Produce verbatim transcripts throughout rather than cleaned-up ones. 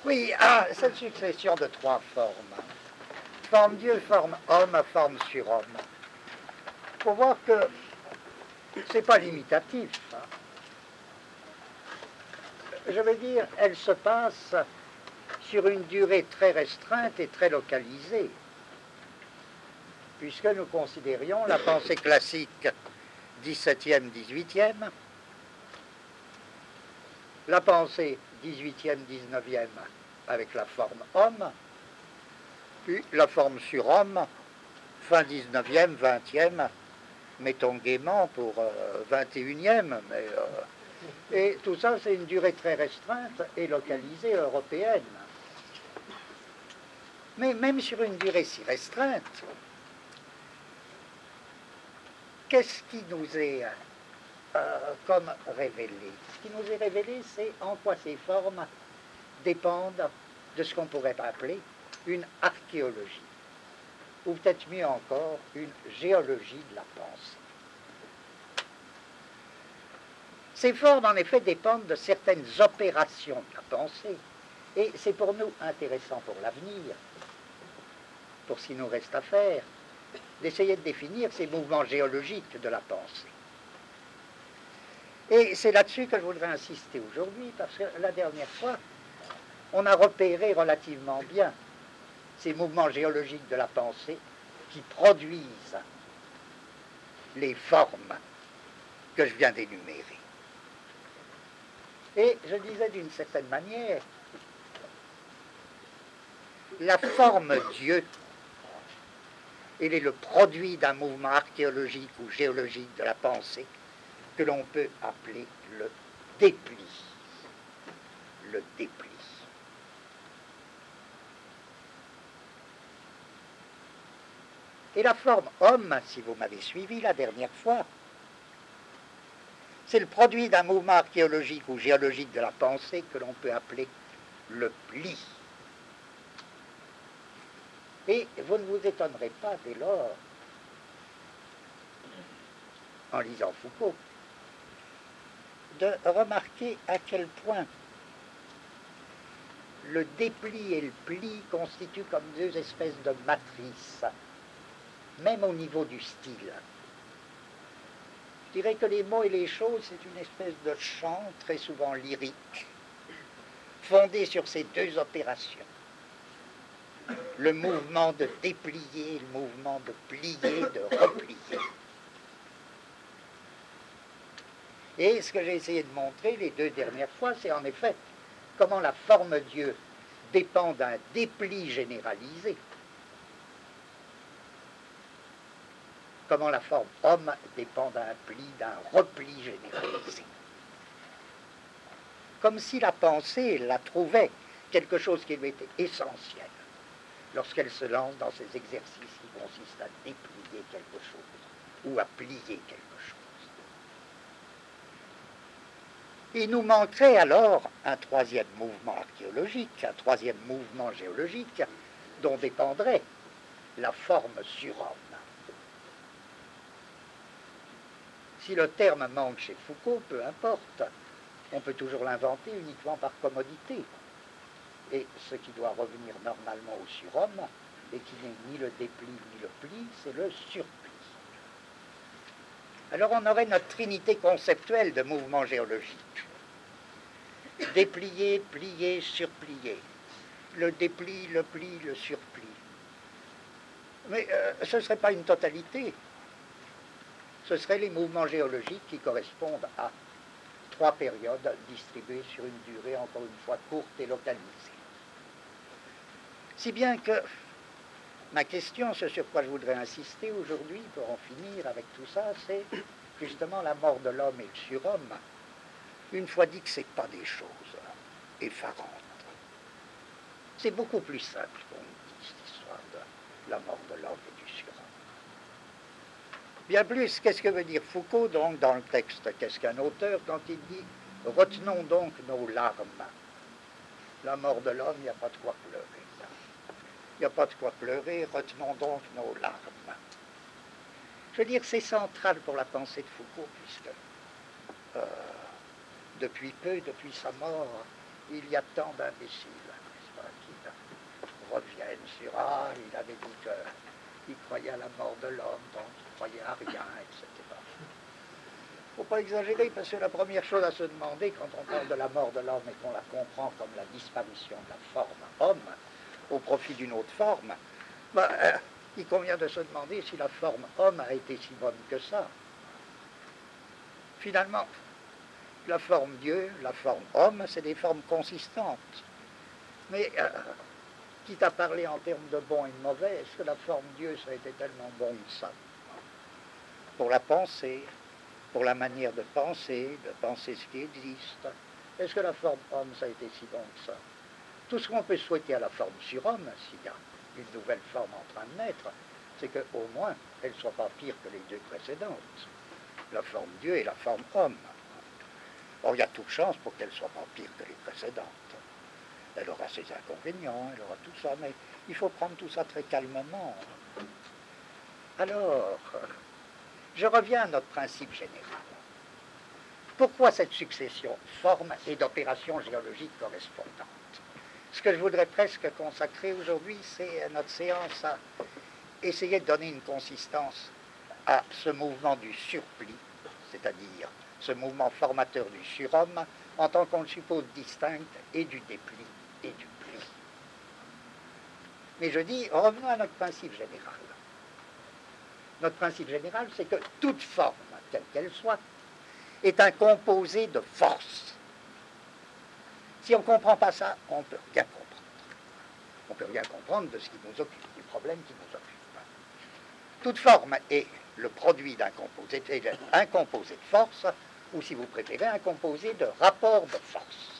Oui, ah, cette succession de trois formes, forme Dieu, forme homme, forme surhomme, il faut voir que c'est pas limitatif. Hein. Je veux dire, elle se passe sur une durée très restreinte et très localisée, puisque nous considérions la pensée classique dix-septième, dix-huitième, la pensée dix-huitième, dix-neuvième avec la forme homme, puis la forme surhomme, fin dix-neuvième, vingtième, mettons gaiement pour euh, vingt et unième, mais, euh, et tout ça c'est une durée très restreinte et localisée européenne. Mais même sur une durée si restreinte, qu'est-ce qui nous est euh, comme révélé? Ce qui nous est révélé, c'est en quoi ces formes dépendent de ce qu'on pourrait appeler une archéologie, ou peut-être mieux encore, une géologie de la pensée. Ces formes, en effet, dépendent de certaines opérations de la pensée, et c'est pour nous intéressant pour l'avenir, pour ce qui nous reste à faire, d'essayer de définir ces mouvements géologiques de la pensée. Et c'est là-dessus que je voudrais insister aujourd'hui, parce que la dernière fois, on a repéré relativement bien ces mouvements géologiques de la pensée qui produisent les formes que je viens d'énumérer. Et je disais d'une certaine manière, la forme Dieu, elle est le produit d'un mouvement archéologique ou géologique de la pensée que l'on peut appeler le dépli. Le dépli. Et la forme homme, si vous m'avez suivi la dernière fois, c'est le produit d'un mouvement archéologique ou géologique de la pensée que l'on peut appeler le pli. Et vous ne vous étonnerez pas dès lors, en lisant Foucault, de remarquer à quel point le dépli et le pli constituent comme deux espèces de matrices, même au niveau du style. Je dirais que les mots et les choses, c'est une espèce de chant très souvent lyrique, fondé sur ces deux opérations. Le mouvement de déplier, le mouvement de plier, de replier. Et ce que j'ai essayé de montrer les deux dernières fois, c'est en effet comment la forme Dieu dépend d'un dépli généralisé, comment la forme homme dépend d'un pli, d'un repli généralisé. Comme si la pensée, la trouvait quelque chose qui lui était essentiel lorsqu'elle se lance dans ces exercices qui consistent à déplier quelque chose ou à plier quelque chose. Il nous manquerait alors un troisième mouvement archéologique, un troisième mouvement géologique dont dépendrait la forme surhomme. Si le terme manque chez Foucault, peu importe, on peut toujours l'inventer uniquement par commodité. Et ce qui doit revenir normalement au surhomme, et qui n'est ni le dépli ni le pli, c'est le surpli. Alors on aurait notre trinité conceptuelle de mouvements géologiques. Déplier, plier, surplier. Le dépli, le pli, le surpli. Mais euh, ce ne serait pas une totalité. Ce seraient les mouvements géologiques qui correspondent à trois périodes distribuées sur une durée, encore une fois, courte et localisée. Si bien que ma question, ce sur quoi je voudrais insister aujourd'hui, pour en finir avec tout ça, c'est justement la mort de l'homme et le surhomme. Une fois dit que ce n'est pas des choses effarantes. C'est beaucoup plus simple qu'on dit cette histoire de la mort de l'homme et du surhomme. Bien plus, qu'est-ce que veut dire Foucault donc dans le texte? Qu'est-ce qu'un auteur quand il dit « Retenons donc nos larmes ». La mort de l'homme, il n'y a pas de quoi pleurer. Il n'y a pas de quoi pleurer, retenons donc nos larmes. Je veux dire, c'est central pour la pensée de Foucault, puisque euh, depuis peu, depuis sa mort, il y a tant d'imbéciles revienne sur « Ah, il avait dit qu'il croyait à la mort de l'homme, donc il croyait à rien, et cetera » Il ne faut pas exagérer, parce que la première chose à se demander quand on parle de la mort de l'homme et qu'on la comprend comme la disparition de la forme homme au profit d'une autre forme, ben, euh, il convient de se demander si la forme homme a été si bonne que ça. Finalement, la forme Dieu, la forme homme, c'est des formes consistantes. Mais, euh, quitte à parler en termes de bon et de mauvais, est-ce que la forme Dieu, ça a été tellement bon que ça? Pour la pensée, pour la manière de penser, de penser ce qui existe. Est-ce que la forme homme, ça a été si bon que ça? Tout ce qu'on peut souhaiter à la forme surhomme, s'il y a une nouvelle forme en train de naître, c'est qu'au moins, elle ne soit pas pire que les deux précédentes. La forme Dieu et la forme homme. Or, il y a toute chance pour qu'elle ne soit pas pire que les précédentes. Elle aura ses inconvénients, elle aura tout ça, mais il faut prendre tout ça très calmement. Alors, je reviens à notre principe général. Pourquoi cette succession de formes et d'opérations géologiques correspondantes? Ce que je voudrais presque consacrer aujourd'hui, c'est notre séance à essayer de donner une consistance à ce mouvement du surpli, c'est-à-dire ce mouvement formateur du surhomme, en tant qu'on le suppose distinct et du dépli et du pli. Mais je dis, revenons à notre principe général. Notre principe général, c'est que toute forme, quelle qu'elle soit, est un composé de force. Si on ne comprend pas ça, on ne peut rien comprendre. On ne peut rien comprendre de ce qui nous occupe, du problème qui nous occupe. Toute forme est le produit d'un composé, un composé de force, ou si vous préférez, un composé de rapport de force.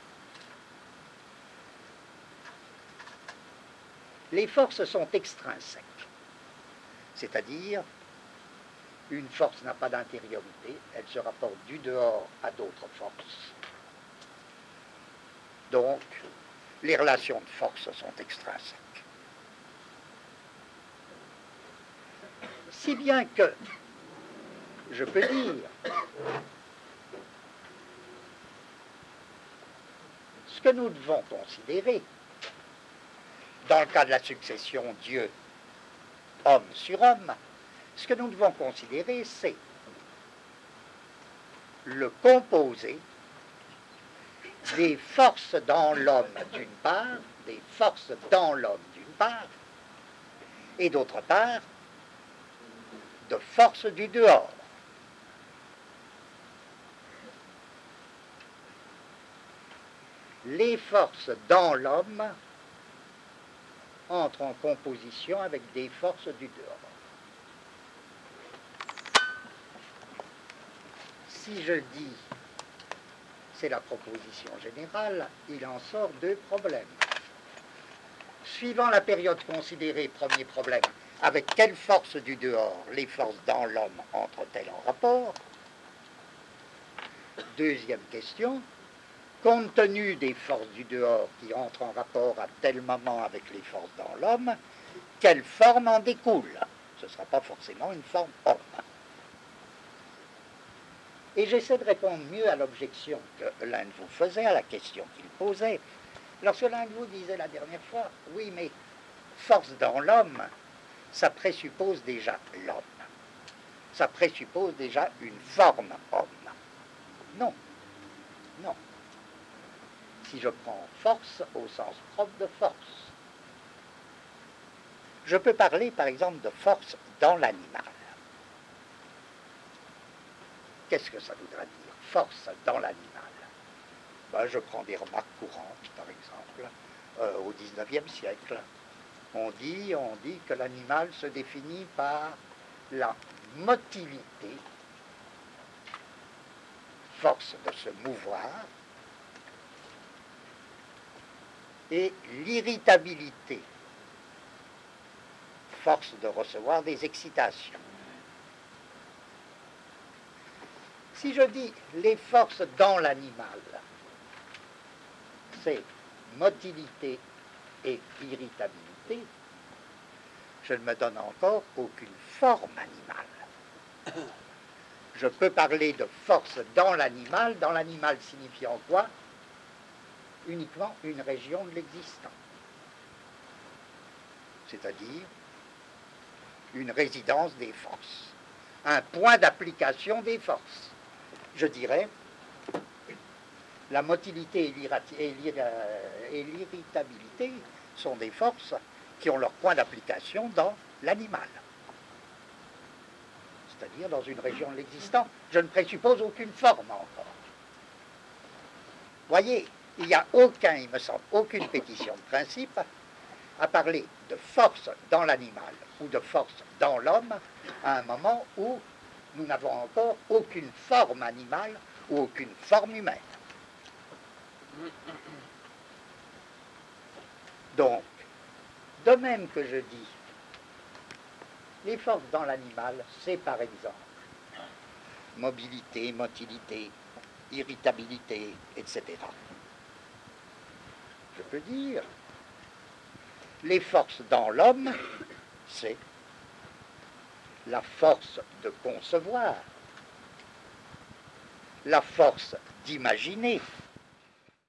Les forces sont extrinsèques, c'est-à-dire une force n'a pas d'intériorité, elle se rapporte du dehors à d'autres forces. Donc, les relations de force sont extrinsèques. Si bien que, je peux dire, ce que nous devons considérer, dans le cas de la succession Dieu, homme sur homme, ce que nous devons considérer, c'est le composé des forces dans l'homme d'une part, des forces dans l'homme d'une part, et d'autre part, de forces du dehors. Les forces dans l'homme entrent en composition avec des forces du dehors. Si je dis, c'est la proposition générale, il en sort deux problèmes. Suivant la période considérée, premier problème, avec quelles forces du dehors les forces dans l'homme entrent-elles en rapport? Deuxième question, compte tenu des forces du dehors qui entrent en rapport à tel moment avec les forces dans l'homme, quelle forme en découle? Ce ne sera pas forcément une forme homme. Et j'essaie de répondre mieux à l'objection que l'un de vous faisait, à la question qu'il posait. Lorsque l'un de vous disait la dernière fois, oui, mais force dans l'homme, ça présuppose déjà l'homme. Ça présuppose déjà une forme homme. Non, non. Si je prends force au sens propre de force, je peux parler par exemple de force dans l'animal. Qu'est-ce que ça voudrait dire, force dans l'animal? Ben, je prends des remarques courantes, par exemple, euh, au dix-neuvième siècle. On dit, on dit que l'animal se définit par la motilité, force de se mouvoir, et l'irritabilité, force de recevoir des excitations. Si je dis les forces dans l'animal, c'est motilité et irritabilité, je ne me donne encore aucune forme animale. Je peux parler de force dans l'animal, dans l'animal signifiant quoi? Uniquement une région de l'existant. c'est-à-dire une résidence des forces, un point d'application des forces. Je dirais, la motilité et l'irritabilité sont des forces qui ont leur point d'application dans l'animal, c'est-à-dire dans une région de l'existant. Je ne présuppose aucune forme encore. Voyez, il n'y a aucun, il me semble, aucune pétition de principe à parler de force dans l'animal ou de force dans l'homme à un moment où nous n'avons encore aucune forme animale ou aucune forme humaine. Donc, de même que je dis, les forces dans l'animal, c'est par exemple mobilité, motilité, irritabilité, et cetera. Je peux dire, les forces dans l'homme, c'est la force de concevoir, la force d'imaginer,